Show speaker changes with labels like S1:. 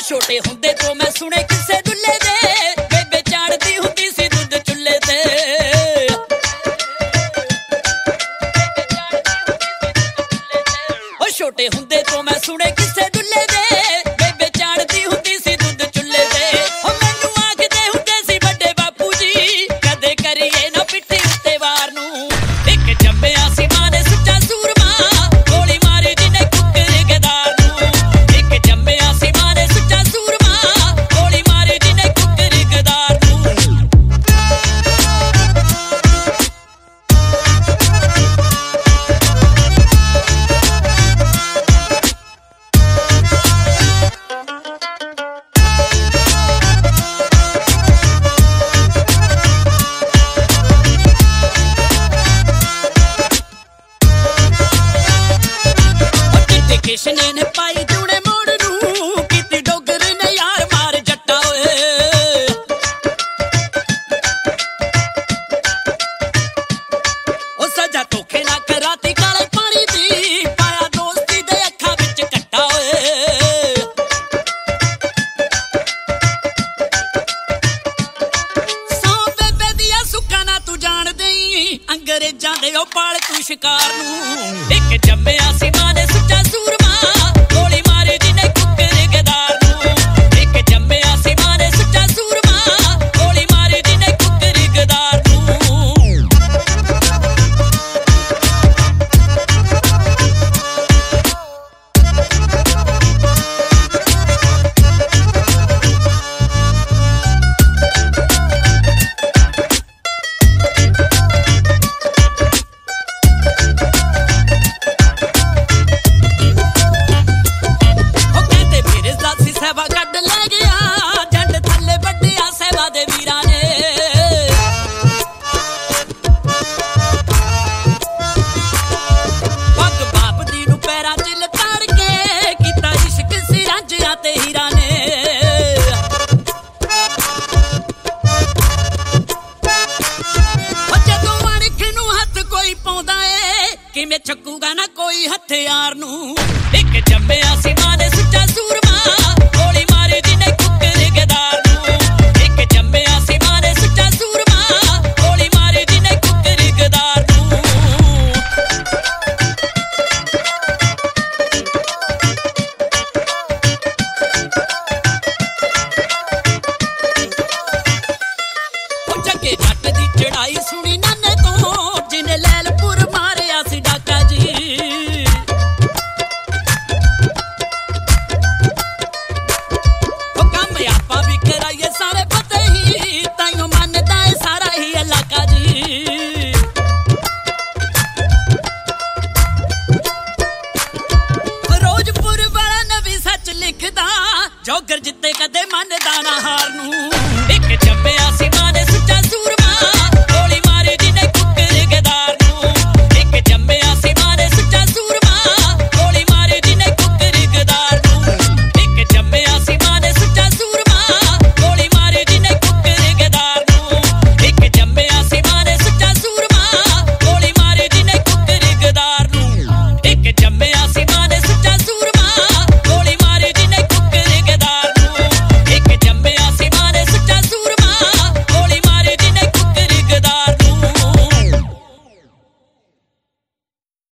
S1: ਛੋਟੇ ਹੁੰਦੇ ਤੋਂ ਮੈਂ ਸੁਣੇ ਕਿਸੇ ਦੁੱਲੇ ਦੇ ਬੇਬੇ ਚਾੜਦੀ ਹੁੰਦੀ ਸੀ ਦੁੱਧ ਚੁੱਲ੍ਹੇ ਤੇ ਉਹ ਛੋਟੇ ਹੁੰਦੇ ਤੋਂ ਮੈਂ ਸੁਣੇ ਕਿਸੇ ਦੁੱਲੇ ਦੇ ਬੇਬੇ ਚਾੜਦੀ ਹੁੰਦੀ ਸੀ ਦੁੱਧ ਚੁੱਲ੍ਹੇ ਤੇ ਉਹ ਮੈਨੂੰ ਆਖਦੇ ਹੁੰਦੇ ਸੀ ਵੱਡੇ ਬਾਪੂ ਜੀ ਕਦੇ ਕਰੀਏ ਨਾ ਪਿੱਠੀ ਉੱਤੇ ਵਾਰ ਨੂੰ ਇੱਕ ਜੰਮਿਆ ਸੀ ਮਾਂ ਨੇ ਸੁੱਚਾ ਸੂਰਮਾ ਗੋਲੀ ਮਾਰੀ ਜਿਹਨੇ ਕੁੱਕਰ ਗਦਾਰ ਨੂੰ ਇੱਕ ਜੰਮਿਆ ਸੀ ਮਾਂ ਨੇ ਸੁੱਚਾ ਸੂਰਮਾ ਗੋਲੀ ਮਾਰੀ ਜਿਹਨੇ ਕੁੱਕਰ ਗਦਾਰ ਨੂੰ ਕਿਸ਼ਨੇ ਨੇ ਪਾਈ ਜੂਣੇ ਮੋੜ ਨੂੰ ਕੀਤੀ ਡੋਗਰ ਨੇ ਯਾਰ ਮਾਰ ਜੱਟਾ ਓਏ ਉਹ ਸਜ਼ਾ ਧੋਖੇ ਨਾ ਕਰਾਤੀ ਕਾਲੇ ਪਾਣੀ ਦੀ ਪਾਇਆ ਦੋਸਤੀ ਦੇ ਅੱਖਾਂ ਵਿੱਚ ਕੱਟਾ ਓਏ ਸੌ ਬੇਬੇ ਦੀਆਂ ਸੁੱਕਾਂ ਨਾ ਤੂੰ ਜਾਣ ਦੇਈਂ ਅੰਗਰੇਜ਼ਾਂ ਦੇ ਉਹ ਪਾਲਤੂ ਸ਼ਿਕਾਰ ਨੂੰ ਇੱਕ ਜੰਮਿਆ ਸੀ ਮਾਂ ਨੇ ਸੁੱਚਾ ਸੂਰਮਾ ਗੋਲੀ ਮਾਰੀ ਜਿਹਨੇ ਕੁੱਕਰ ਗਦਾਰ ਨੂੰ ਇੱਕ ਜੰਮਿਆ ਸੀ ਮਾਂ ਨੇ ਸੁੱਚਾ ਸੂਰਮਾ ਗੋਲੀ ਮਾਰੀ ਜਿਹਨੇ ਕੁੱਕਰ ਗਦਾਰ ਨੂੰ ਸੇਵਾ ਕੱਢ ਲੈ ਗਿਆ ਜੰਡ ਥੱਲੇ ਵੱਡਿਆ ਸੇਵਾ ਦੇ ਵੀਰਾਂ ਨੇ ਪੱਗ ਬਾਪ ਦੀ ਨੂੰ ਪੈਰਾਂ 'ਚ ਲਤਾੜ ਕੇ ਕੀਤਾ ਇਸ਼ਕ ਸੀ ਰਾਂਝਿਆਂ ਤੇ ਹੀਰਾਂ ਨੇ ਜਦੋਂ ਅਣਖ ਨੂੰ ਹੱਥ ਕੋਈ ਪਾਉਂਦਾ ਏ ਕਿਵੇਂ ਚੱਕੂਗਾ ਨਾ ਕੋਈ ਹਥਿਆਰ ਨੂੰ ਇੱਕ ਜੰਮਿਆ ਸੀ ਮਾਂ ਨੇ ਸੁੱਚਾ ਸੂਰਮਾ ਗੋਲੀ ਮਾਰੀ ਜਿਹਨੇ ਕੁੱਕਰ ਗਦਾਰ ਨੂੰ ਇੱਕ ਜੰਮਿਆ ਸੀ ਮਾਂ ਨੇ ਸੁੱਚਾ ਸੂਰਮਾ ਗੋਲੀ ਮਾਰੀ ਜਿਹਨੇ ਕੁੱਕਰ ਗਦਾਰ ਨੂੰ ਉਹ ਜੱਗੇ ਜੱਟ ਦੀ ਚੜਾਈ ਸੁਣੀ ਨਾਨੇ ਤੋਂ ਜਿਹਨੇ ਲੈ